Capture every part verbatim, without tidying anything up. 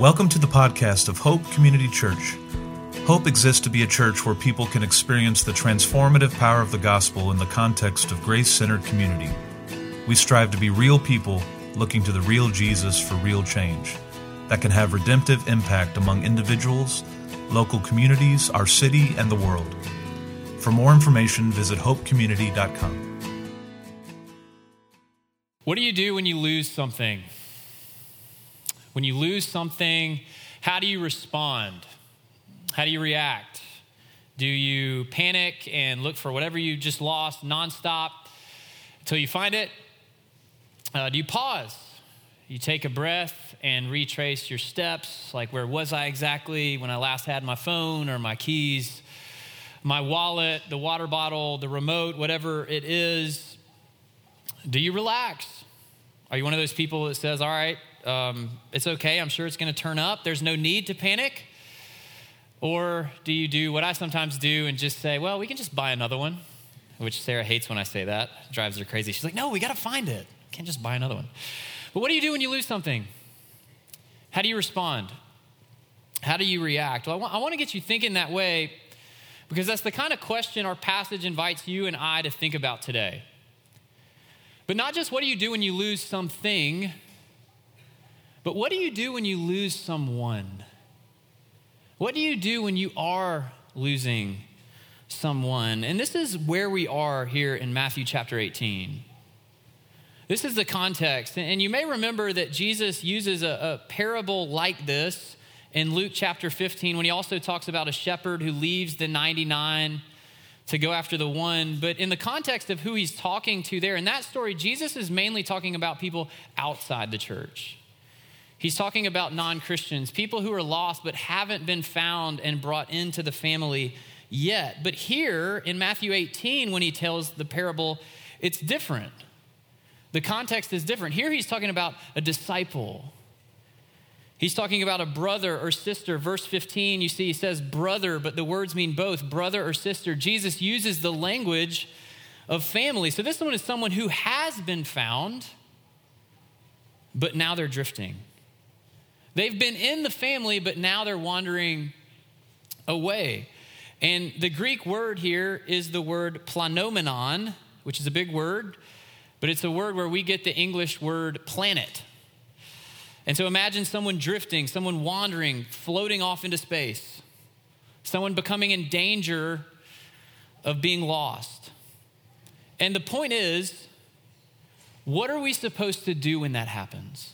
Welcome to the podcast of Hope Community Church. Hope exists to be a church where people can experience the transformative power of the gospel in the context of grace-centered community. We strive to be real people looking to the real Jesus for real change that can have redemptive impact among individuals, local communities, our city, and the world. For more information, visit hope community dot com. What do you do when you lose something? When you lose something, how do you respond? How do you react? Do you panic and look for whatever you just lost nonstop until you find it? Uh, do you pause? You take a breath and retrace your steps, like where was I exactly when I last had my phone or my keys, my wallet, the water bottle, the remote, whatever it is. Do you relax? Are you one of those people that says, all right, um, it's okay, I'm sure it's gonna turn up, there's no need to panic? Or do you do what I sometimes do and just say, well, we can just buy another one, which Sarah hates when I say that, drives her crazy. She's like, no, we gotta find it. Can't just buy another one. But what do you do when you lose something? How do you respond? How do you react? Well, I want, I want to get you thinking that way because that's the kind of question our passage invites you and I to think about today. But not just what do you do when you lose something, but what do you do when you lose someone? What do you do when you are losing someone? And this is where we are here in Matthew chapter eighteen. This is the context. And you may remember that Jesus uses a, a parable like this in Luke chapter fifteen when he also talks about a shepherd who leaves the ninety-nine to go after the one. But in the context of who he's talking to there, in that story, Jesus is mainly talking about people outside the church. He's talking about non-Christians, people who are lost but haven't been found and brought into the family yet. But here in Matthew eighteen, when he tells the parable, it's different. The context is different. Here he's talking about a disciple. He's talking about a brother or sister. Verse fifteen, you see, he says brother, but the words mean both, brother or sister. Jesus uses the language of family. So this one is someone who has been found, but now they're drifting. They've been in the family, but now they're wandering away. And the Greek word here is the word planomenon, which is a big word, but it's a word where we get the English word planet. And so imagine someone drifting, someone wandering, floating off into space, someone becoming in danger of being lost. And the point is, what are we supposed to do when that happens?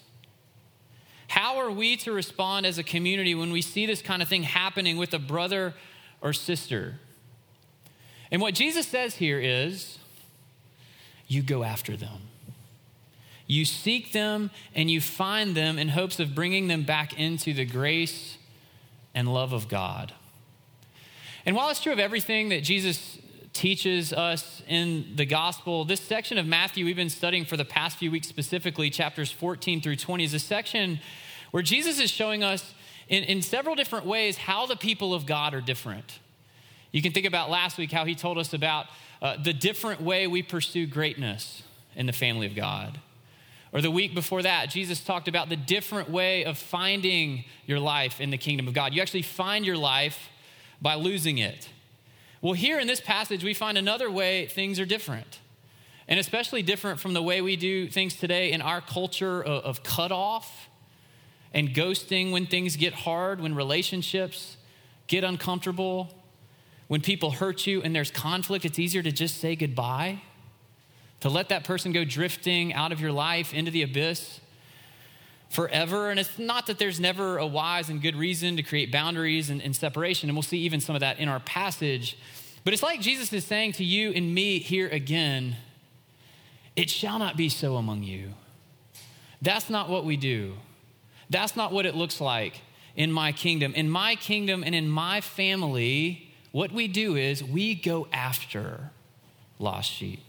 How are we to respond as a community when we see this kind of thing happening with a brother or sister? And what Jesus says here is, you go after them. You seek them and you find them in hopes of bringing them back into the grace and love of God. And while it's true of everything that Jesus teaches us in the gospel, this section of Matthew we've been studying for the past few weeks, specifically chapters fourteen through twenty, is a section where Jesus is showing us in, in several different ways how the people of God are different. You can think about last week how he told us about uh, the different way we pursue greatness in the family of God. Or the week before that, Jesus talked about the different way of finding your life in the kingdom of God. You actually find your life by losing it. Well, here in this passage, we find another way things are different. And especially different from the way we do things today in our culture of, of cutoff and ghosting when things get hard, when relationships get uncomfortable, when people hurt you and there's conflict, it's easier to just say goodbye, to let that person go drifting out of your life into the abyss forever. And it's not that there's never a wise and good reason to create boundaries and, and separation, and we'll see even some of that in our passage. But it's like Jesus is saying to you and me here again, it shall not be so among you. That's not what we do. That's not what it looks like in my kingdom. In my kingdom and in my family, what we do is we go after lost sheep.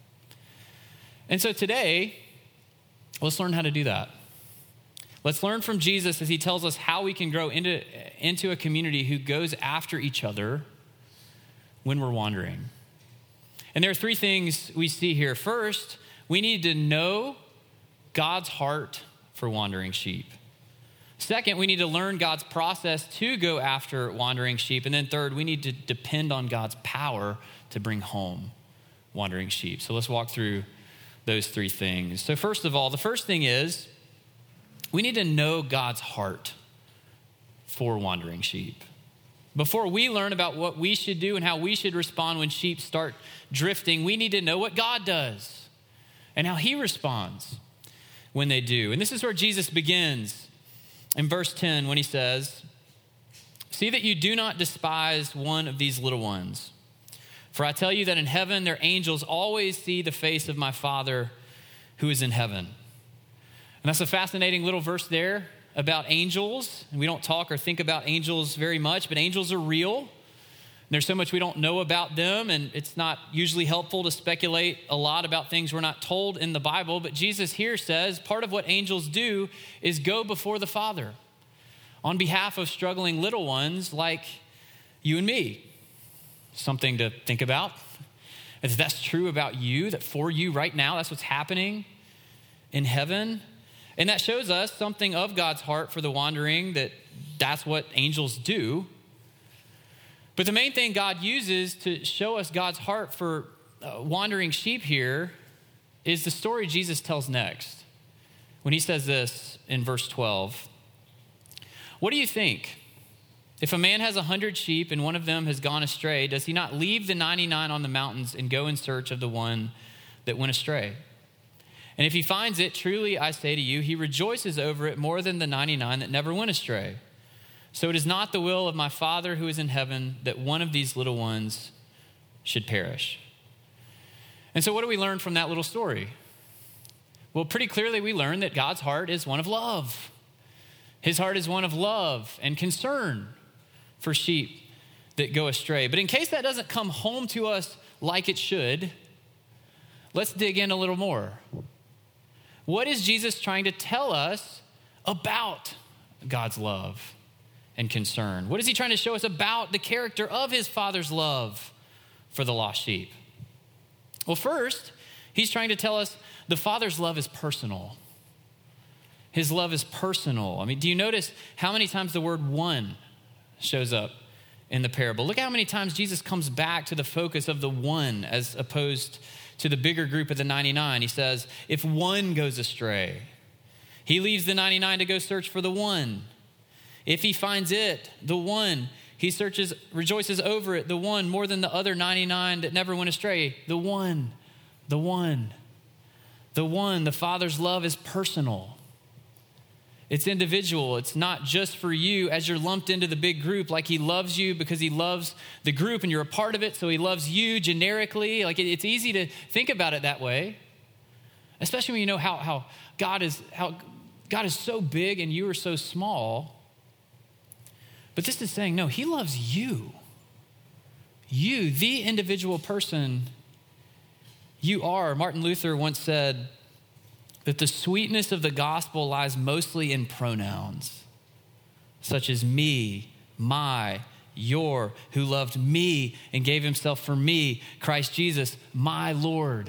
And so today, let's learn how to do that. Let's learn from Jesus as he tells us how we can grow into, into a community who goes after each other when we're wandering. And there are three things we see here. First, we need to know God's heart for wandering sheep. Second, we need to learn God's process to go after wandering sheep. And then third, we need to depend on God's power to bring home wandering sheep. So let's walk through those three things. So first of all, the first thing is we need to know God's heart for wandering sheep. Before we learn about what we should do and how we should respond when sheep start drifting, we need to know what God does and how he responds when they do. And this is where Jesus begins in verse ten when he says, "See that you do not despise one of these little ones. For I tell you that in heaven their angels always see the face of my Father who is in heaven." And that's a fascinating little verse there about angels. And we don't talk or think about angels very much, but angels are real. There's so much we don't know about them, and it's not usually helpful to speculate a lot about things we're not told in the Bible. But Jesus here says part of what angels do is go before the Father on behalf of struggling little ones like you and me. Something to think about. If that's true about you, that for you right now, that's what's happening in heaven. And that shows us something of God's heart for the wandering, that that's what angels do. But the main thing God uses to show us God's heart for uh, wandering sheep here is the story Jesus tells next. When he says this in verse twelve, "What do you think? If a man has a hundred sheep and one of them has gone astray, does he not leave the ninety-nine on the mountains and go in search of the one that went astray? And if he finds it, truly I say to you, he rejoices over it more than the ninety-nine that never went astray. So it is not the will of my Father who is in heaven that one of these little ones should perish." And so what do we learn from that little story? Well, pretty clearly we learn that God's heart is one of love. His heart is one of love and concern for sheep that go astray. But in case that doesn't come home to us like it should, let's dig in a little more. What is Jesus trying to tell us about God's love and concern? What is he trying to show us about the character of his Father's love for the lost sheep? Well, first, he's trying to tell us the Father's love is personal. His love is personal. I mean, do you notice how many times the word one shows up in the parable? Look how many times Jesus comes back to the focus of the one as opposed to the bigger group of the ninety-nine. He says, if one goes astray, he leaves the ninety-nine to go search for the one. If he finds it, the one, he searches, rejoices over it, the one, more than the other ninety-nine that never went astray. The one, the one, the one. The Father's love is personal. It's individual. It's not just for you as you're lumped into the big group. Like he loves you because he loves the group and you're a part of it, so he loves you generically. Like it's easy to think about it that way, especially when you know how, how God is how God is so big and you are so small. But this is saying, no, he loves you. You, the individual person you are. Martin Luther once said that the sweetness of the gospel lies mostly in pronouns, such as me, my, your, who loved me and gave himself for me, Christ Jesus, my Lord.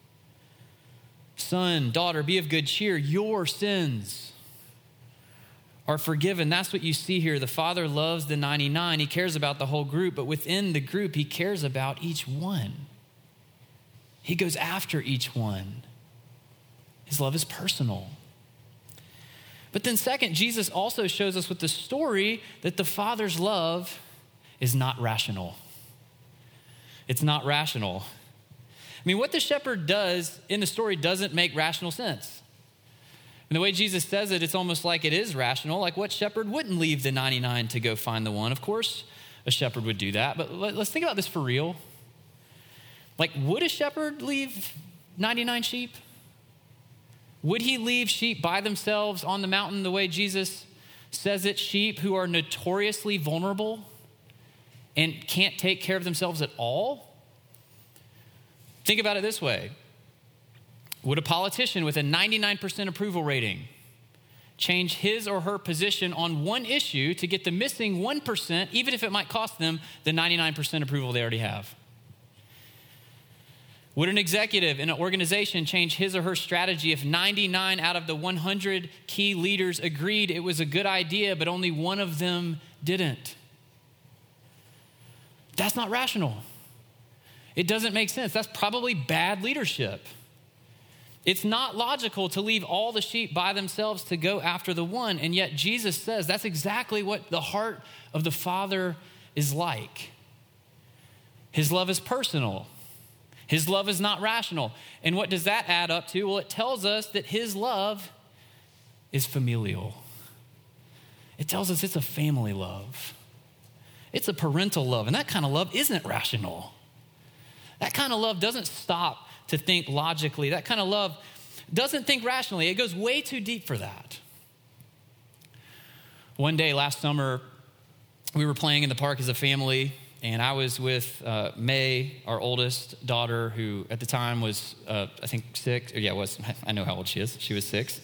Son, daughter, be of good cheer. Your sins are forgiven. That's what you see here. The Father loves the ninety-nine. He cares about the whole group, but within the group, he cares about each one. He goes after each one. His love is personal. But then second, Jesus also shows us with the story that the Father's love is not rational. It's not rational. I mean, what the shepherd does in the story doesn't make rational sense. And the way Jesus says it, it's almost like it is rational. Like what shepherd wouldn't leave the ninety-nine to go find the one? Of course, a shepherd would do that. But let's think about this for real. Like, would a shepherd leave ninety-nine sheep? Would he leave sheep by themselves on the mountain the way Jesus says it? Sheep who are notoriously vulnerable and can't take care of themselves at all? Think about it this way. Would a politician with a ninety-nine percent approval rating change his or her position on one issue to get the missing one percent, even if it might cost them the ninety-nine percent approval they already have? Would an executive in an organization change his or her strategy if ninety-nine out of the one hundred key leaders agreed it was a good idea, but only one of them didn't? That's not rational. It doesn't make sense. That's probably bad leadership. It's not logical to leave all the sheep by themselves to go after the one, and yet Jesus says that's exactly what the heart of the Father is like. His love is personal. His love is not rational. And what does that add up to? Well, it tells us that his love is familial. It tells us it's a family love. It's a parental love, and that kind of love isn't rational. That kind of love doesn't stop to think logically. That kind of love doesn't think rationally. It goes way too deep for that. One day last summer, we were playing in the park as a family, and I was with uh, May, our oldest daughter, who at the time was, uh, I think, six. Or yeah, was. I know how old she is. She was six.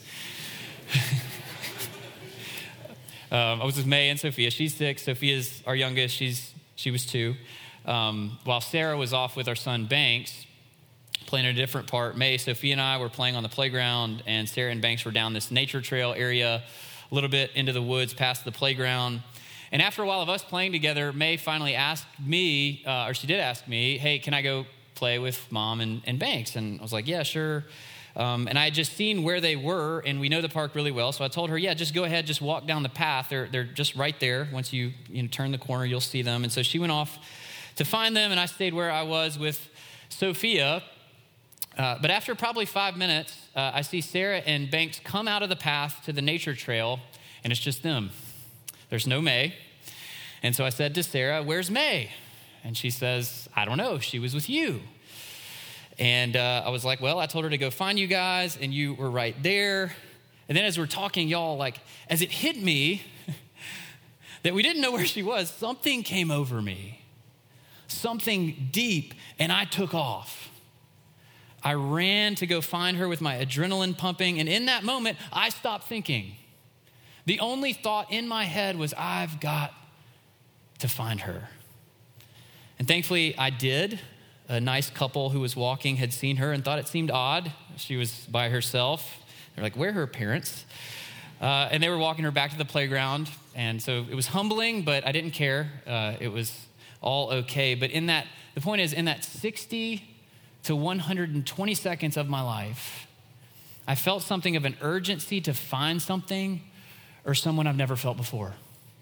um, I was with May and Sophia. She's six. Sophia's our youngest. She's she was two. Um, while Sarah was off with our son Banks, playing in a different part, May, Sophia, and I were playing on the playground, and Sarah and Banks were down this nature trail area, a little bit into the woods past the playground. And after a while of us playing together, May finally asked me, uh, or she did ask me, hey, can I go play with Mom and, and Banks? And I was like, yeah, sure. Um, and I had just seen where they were, and we know the park really well. So I told her, yeah, just go ahead, just walk down the path. They're they're just right there. Once you, you know, turn the corner, you'll see them. And so she went off to find them, and I stayed where I was with Sophia. Uh, but after probably five minutes, uh, I see Sarah and Banks come out of the path to the nature trail, and it's just them. There's no May. And so I said to Sarah, where's May? And she says, I don't know. She was with you. And uh, I was like, well, I told her to go find you guys, and you were right there. And then as we're talking, y'all, like, as it hit me that we didn't know where she was, something came over me. Something deep, and I took off. I ran to go find her with my adrenaline pumping, and in that moment, I stopped thinking. The only thought in my head was, I've got to find her. And thankfully, I did. A nice couple who was walking had seen her and thought it seemed odd. She was by herself. They're like, where are her parents? Uh, and they were walking her back to the playground, and so it was humbling, but I didn't care. Uh, it was all okay. But in that, the point is, in that sixty to one hundred twenty seconds of my life, I felt something of an urgency to find something or someone I've never felt before.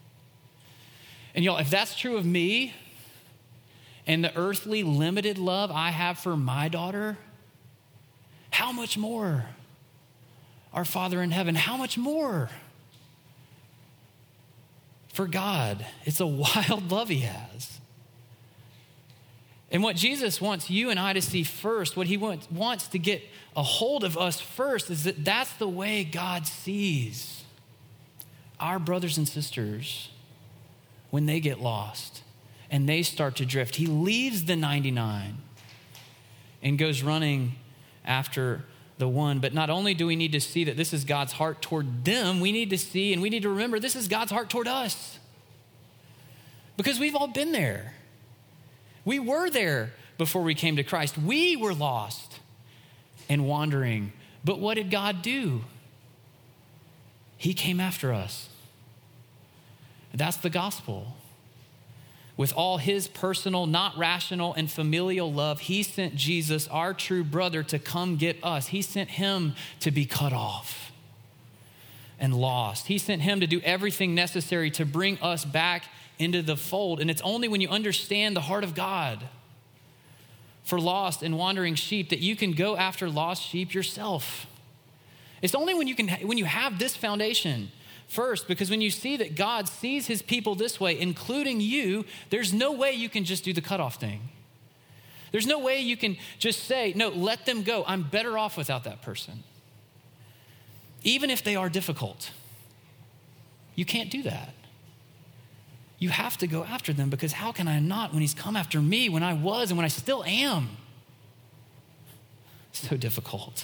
And y'all, if that's true of me and the earthly limited love I have for my daughter, how much more our Father in heaven, how much more for God? It's a wild love he has. And what Jesus wants you and I to see first, what he wants, wants to get a hold of us first, is that that's the way God sees our brothers and sisters when they get lost and they start to drift. He leaves the ninety-nine and goes running after the one. But not only do we need to see that this is God's heart toward them, we need to see and we need to remember this is God's heart toward us. Because we've all been there. We were there before we came to Christ. We were lost and wandering. But what did God do? He came after us. That's the gospel. With all his personal, not rational, and familial love, he sent Jesus, our true brother, to come get us. He sent him to be cut off and lost. He sent him to do everything necessary to bring us back into the fold. And it's only when you understand the heart of God for lost and wandering sheep that you can go after lost sheep yourself. It's only when you can when you have this foundation first, because when you see that God sees his people this way, including you, there's no way you can just do the cutoff thing. There's no way you can just say, no, let them go. I'm better off without that person. Even if they are difficult. You can't do that. You have to go after them, because how can I not when he's come after me when I was and when I still am? So difficult.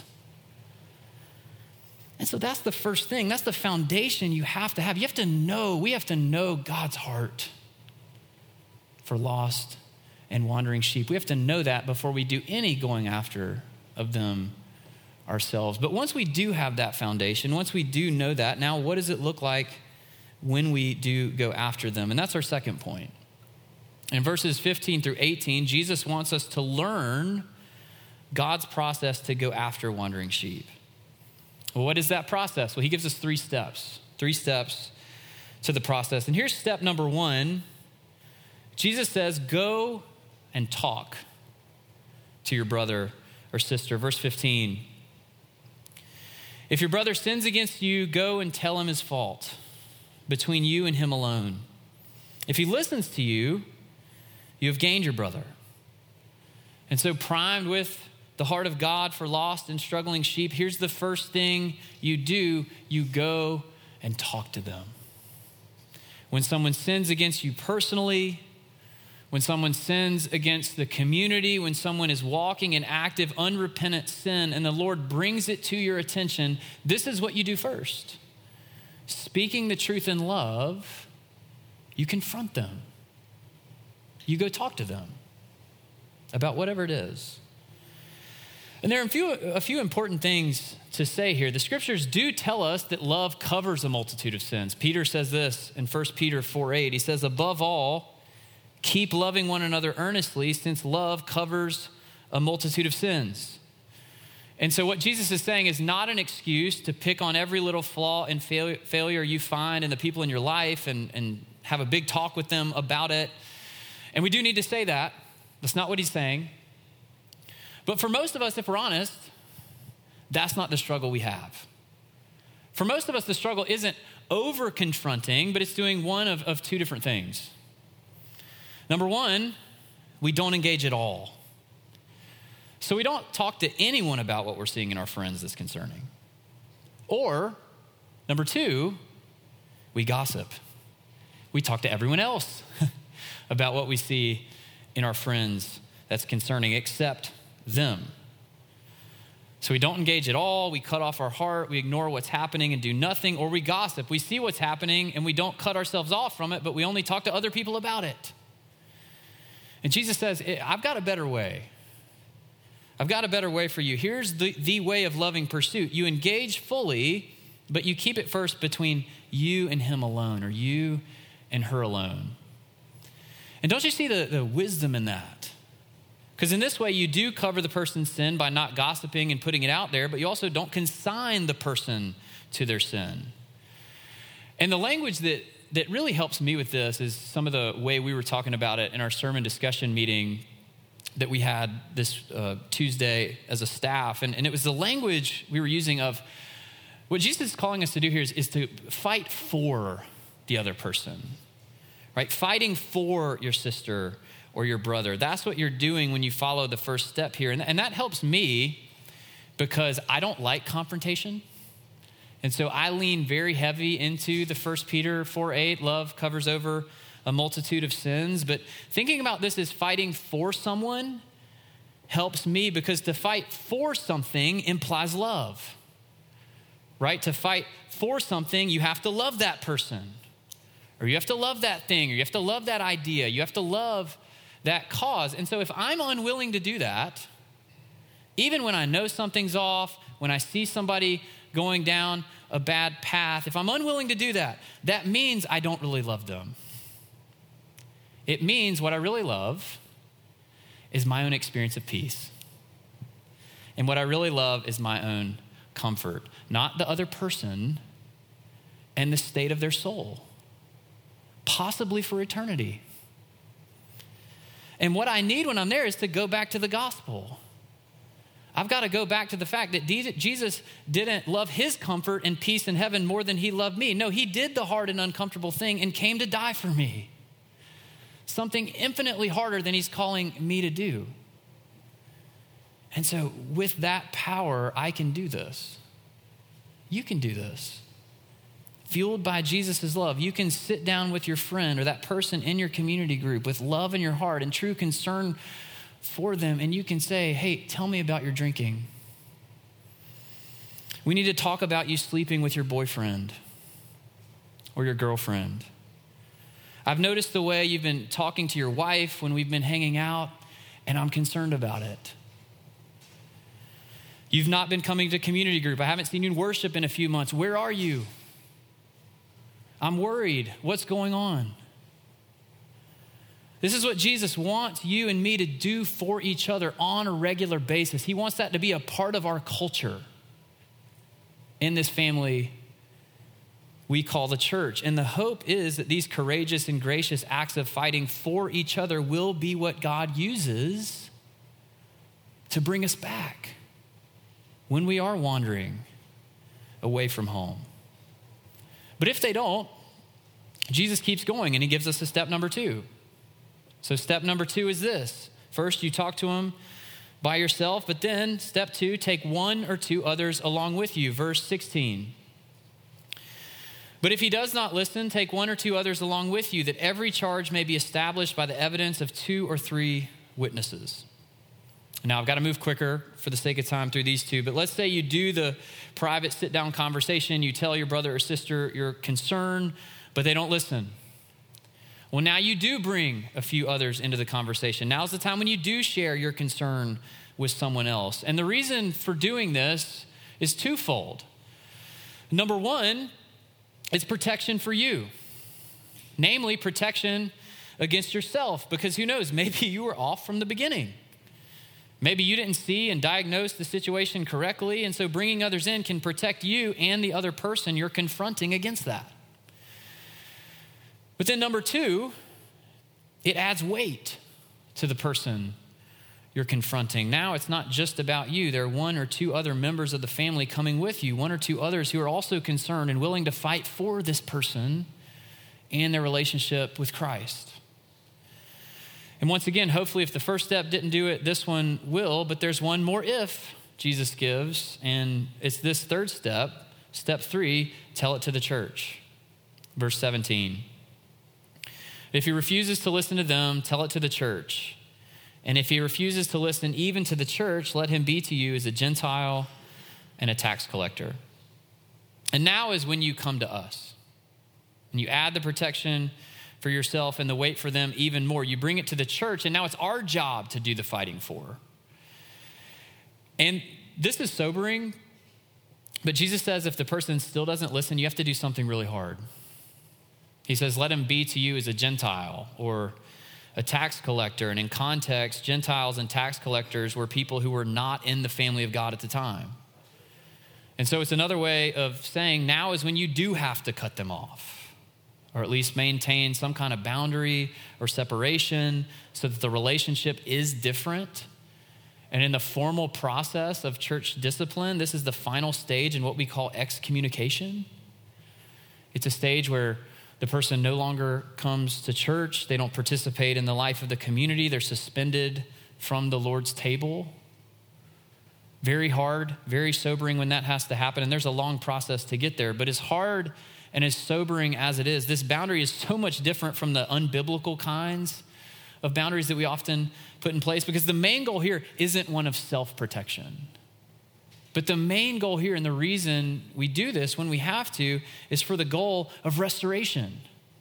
And so that's the first thing. That's the foundation you have to have. You have to know, we have to know God's heart for lost and wandering sheep. We have to know that before we do any going after of them ourselves. But once we do have that foundation, once we do know that, now what does it look like when we do go after them? And that's our second point. In verses fifteen through eighteen, Jesus wants us to learn God's process to go after wandering sheep. Well, what is that process? Well, he gives us three steps, three steps to the process. And here's step number one. Jesus says, go and talk to your brother or sister. Verse fifteen. If your brother sins against you, go and tell him his fault between you and him alone. If he listens to you, you have gained your brother. And so, primed with the heart of God for lost and struggling sheep, here's the first thing you do. You go and talk to them. When someone sins against you personally, when someone sins against the community, when someone is walking in active, unrepentant sin, and the Lord brings it to your attention, this is what you do first. Speaking the truth in love, you confront them. You go talk to them about whatever it is. And there are a few, a few important things to say here. The scriptures do tell us that love covers a multitude of sins. Peter says this in First Peter four eight. He says, above all, keep loving one another earnestly, since love covers a multitude of sins. And so what Jesus is saying is not an excuse to pick on every little flaw and fail- failure you find in the people in your life and, and have a big talk with them about it. And we do need to say that. That's not what he's saying. But for most of us, if we're honest, that's not the struggle we have. For most of us, the struggle isn't over-confronting, but it's doing one of, of two different things. Number one, we don't engage at all. So we don't talk to anyone about what we're seeing in our friends that's concerning. Or, number two, we gossip. We talk to everyone else about what we see in our friends that's concerning, except them. So we don't engage at all, we cut off our heart, we ignore what's happening and do nothing, or we gossip. We see what's happening and we don't cut ourselves off from it, but we only talk to other people about it. And Jesus says, I've got a better way. I've got a better way for you. Here's the, the way of loving pursuit. You engage fully, but you keep it first between you and him alone, or you and her alone. And don't you see the, the wisdom in that? Because in this way, you do cover the person's sin by not gossiping and putting it out there, but you also don't consign the person to their sin. And the language that that really helps me with this is some of the way we were talking about it in our sermon discussion meeting that we had this uh, Tuesday as a staff. And, and it was the language we were using of what Jesus is calling us to do here is, is to fight for the other person, right? Fighting for your sister or your brother. That's what you're doing when you follow the first step here. And, and that helps me because I don't like confrontation. And so I lean very heavy into the First Peter four eight, love covers over a multitude of sins. But thinking about this as fighting for someone helps me because to fight for something implies love, right? To fight for something, you have to love that person, or you have to love that thing, or you have to love that idea. You have to love that cause. And so if I'm unwilling to do that, even when I know something's off, when I see somebody going down a bad path, if I'm unwilling to do that, that means I don't really love them. It means what I really love is my own experience of peace. And what I really love is my own comfort, not the other person and the state of their soul, possibly for eternity. And what I need when I'm there is to go back to the gospel. I've got to go back to the fact that Jesus didn't love his comfort and peace in heaven more than he loved me. No, he did the hard and uncomfortable thing and came to die for me. Something infinitely harder than he's calling me to do. And so with that power, I can do this. You can do this. Fueled by Jesus' love, you can sit down with your friend or that person in your community group with love in your heart and true concern for them, and you can say, hey, tell me about your drinking. We need to talk about you sleeping with your boyfriend or your girlfriend. I've noticed the way you've been talking to your wife when we've been hanging out, and I'm concerned about it. You've not been coming to community group. I haven't seen you in worship in a few months. Where are you? I'm worried. What's going on? This is what Jesus wants you and me to do for each other on a regular basis. He wants that to be a part of our culture in this family we call the church. And the hope is that these courageous and gracious acts of fighting for each other will be what God uses to bring us back when we are wandering away from home. But if they don't, Jesus keeps going and he gives us a step number two. So step number two is this. First, you talk to him by yourself, but then step two, take one or two others along with you. Verse sixteen. But if he does not listen, take one or two others along with you, that every charge may be established by the evidence of two or three witnesses. Now, I've got to move quicker for the sake of time through these two, but let's say you do the private sit-down conversation. You tell your brother or sister your concern, but they don't listen. Well, now you do bring a few others into the conversation. Now's the time when you do share your concern with someone else. And the reason for doing this is twofold. Number one, it's protection for you, namely protection against yourself, because who knows, maybe you were off from the beginning. Maybe you didn't see and diagnose the situation correctly, and so bringing others in can protect you and the other person you're confronting against that. But then number two, it adds weight to the person you're confronting. Now it's not just about you. There are one or two other members of the family coming with you, one or two others who are also concerned and willing to fight for this person and their relationship with Christ. And once again, hopefully if the first step didn't do it, this one will, but there's one more if Jesus gives, and it's this third step, step three, tell it to the church. Verse seventeen. If he refuses to listen to them, tell it to the church. And if he refuses to listen even to the church, let him be to you as a Gentile and a tax collector. And now is when you come to us. And you add the protection for yourself and the weight for them even more. You bring it to the church, and now it's our job to do the fighting for. And this is sobering, but Jesus says if the person still doesn't listen, you have to do something really hard. He says, let him be to you as a Gentile or a tax collector. And in context, Gentiles and tax collectors were people who were not in the family of God at the time. And so it's another way of saying now is when you do have to cut them off, or at least maintain some kind of boundary or separation so that the relationship is different. And in the formal process of church discipline, this is the final stage in what we call excommunication. It's a stage where the person no longer comes to church. They don't participate in the life of the community. They're suspended from the Lord's table. Very hard, very sobering when that has to happen. And there's a long process to get there. But as hard and as sobering as it is, this boundary is so much different from the unbiblical kinds of boundaries that we often put in place, because the main goal here isn't one of self-protection. But the main goal here, and the reason we do this when we have to, is for the goal of restoration.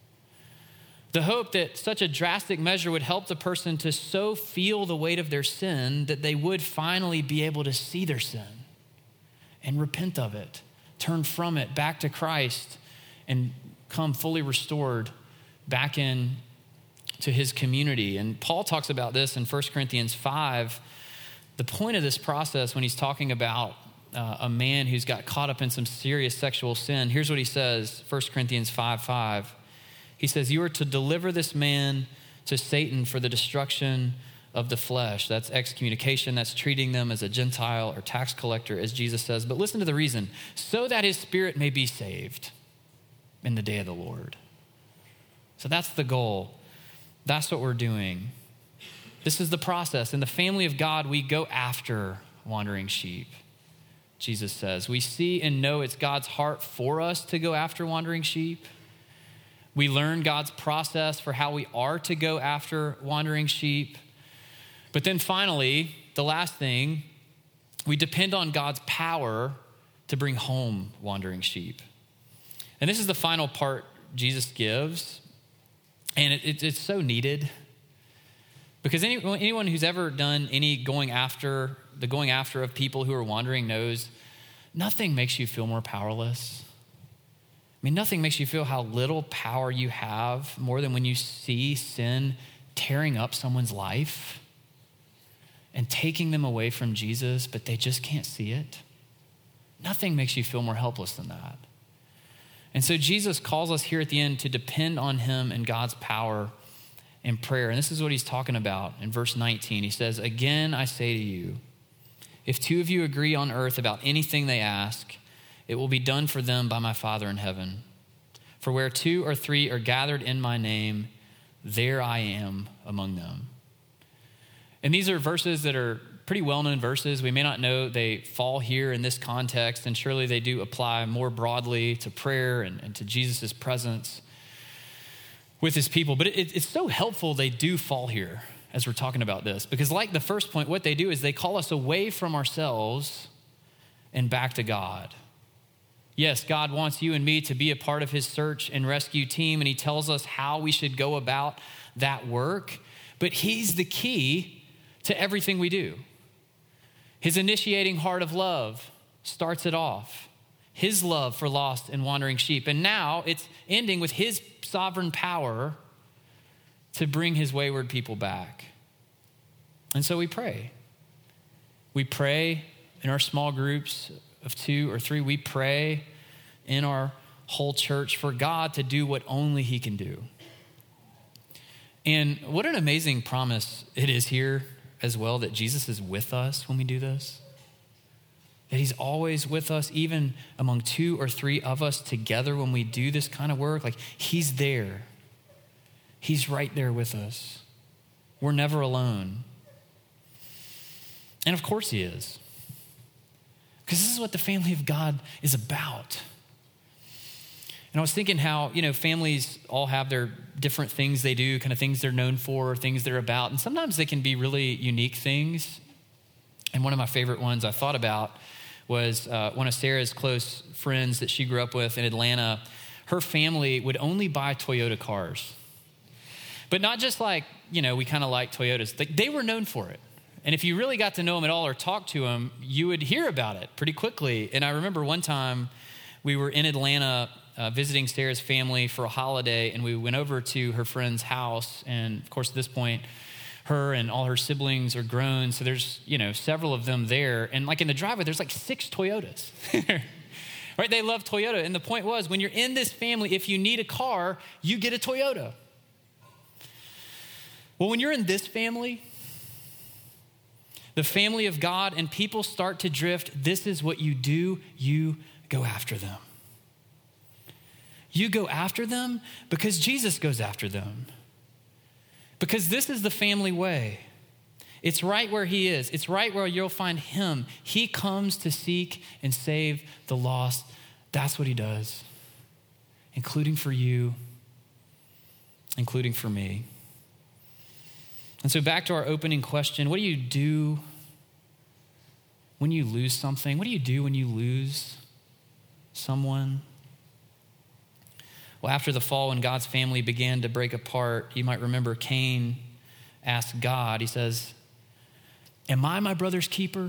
The hope that such a drastic measure would help the person to so feel the weight of their sin that they would finally be able to see their sin and repent of it, turn from it back to Christ, and come fully restored back in to his community. And Paul talks about this in First Corinthians five. The point of this process when he's talking about uh, a man who's got caught up in some serious sexual sin, here's what he says, First Corinthians five five. He says, you are to deliver this man to Satan for the destruction of the flesh. That's excommunication. That's treating them as a Gentile or tax collector, as Jesus says. But listen to the reason. So that his spirit may be saved in the day of the Lord. So that's the goal. That's what we're doing. This is the process. In the family of God, we go after wandering sheep, Jesus says. We see and know it's God's heart for us to go after wandering sheep. We learn God's process for how we are to go after wandering sheep. But then finally, the last thing, we depend on God's power to bring home wandering sheep. And this is the final part Jesus gives. And it, it, it's so needed. Because any, anyone who's ever done any going after, the going after of people who are wandering knows nothing makes you feel more powerless. I mean, nothing makes you feel how little power you have more than when you see sin tearing up someone's life and taking them away from Jesus, but they just can't see it. Nothing makes you feel more helpless than that. And so Jesus calls us here at the end to depend on him and God's power in prayer. And this is what he's talking about in verse nineteen. He says, "Again, I say to you, if two of you agree on earth about anything they ask, it will be done for them by my Father in heaven. For where two or three are gathered in my name, there I am among them." And these are verses that are pretty well-known verses. We may not know they fall here in this context, and surely they do apply more broadly to prayer and, and to Jesus' presence with his people. But it, it's so helpful they do fall here as we're talking about this, because like the first point, what they do is they call us away from ourselves and back to God. Yes, God wants you and me to be a part of his search and rescue team, and he tells us how we should go about that work, but he's the key to everything we do. His initiating heart of love starts it off. His love for lost and wandering sheep. And now it's ending with his sovereign power to bring his wayward people back. And so we pray. We pray in our small groups of two or three. We pray in our whole church for God to do what only he can do. And what an amazing promise it is here as well, that Jesus is with us when we do this. That he's always with us, even among two or three of us together when we do this kind of work. Like, he's there. He's right there with us. We're never alone. And of course he is. Because this is what the family of God is about. And I was thinking how, you know, families all have their different things they do, kind of things they're known for, things they're about. And sometimes they can be really unique things. And one of my favorite ones I thought about was uh, one of Sarah's close friends that she grew up with in Atlanta. Her family would only buy Toyota cars. But not just like, you know, we kind of like Toyotas. They, they were known for it. And if you really got to know them at all or talk to them, you would hear about it pretty quickly. And I remember one time we were in Atlanta uh, visiting Sarah's family for a holiday, and we went over to her friend's house. And of course, at this point, her and all her siblings are grown. So there's, you know, several of them there. And like in the driveway, there's like six Toyotas. Right? They love Toyota. And the point was, when you're in this family, if you need a car, you get a Toyota. Well, when you're in this family, the family of God, and people start to drift, this is what you do. You go after them. You go after them because Jesus goes after them. Because this is the family way. It's right where he is. It's right where you'll find him. He comes to seek and save the lost. That's what he does, including for you, including for me. And so back to our opening question, what do you do when you lose something? What do you do when you lose someone? Well, after the fall, when God's family began to break apart, you might remember Cain asked God, he says, "Am I my brother's keeper?"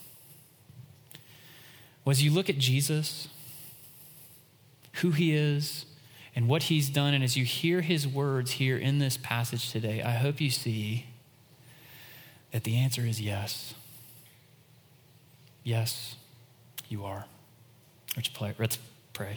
Well, as you look at Jesus, who he is, and what he's done, and as you hear his words here in this passage today, I hope you see that the answer is yes. Yes, you are. Let's pray. Let's pray.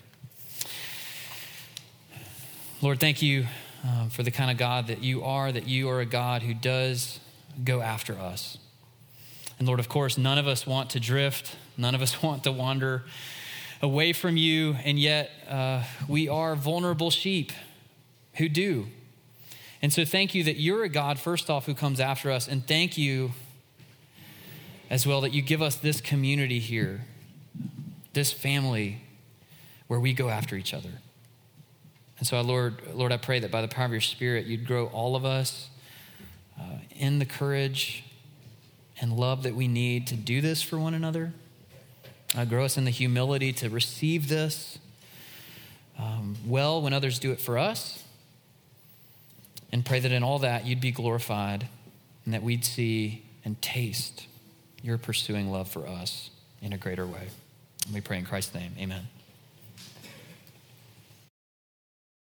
Lord, thank you um, for the kind of God that you are, that you are a God who does go after us. And Lord, of course, none of us want to drift. None of us want to wander away from you. And yet uh, we are vulnerable sheep who do. And so thank you that you're a God, first off, who comes after us. And thank you as well that you give us this community here, this family where we go after each other. And so, Lord, Lord, I pray that by the power of your Spirit, you'd grow all of us uh, in the courage and love that we need to do this for one another. Uh, grow us in the humility to receive this um, well when others do it for us. And pray that in all that you'd be glorified and that we'd see and taste your pursuing love for us in a greater way. And we pray in Christ's name, amen.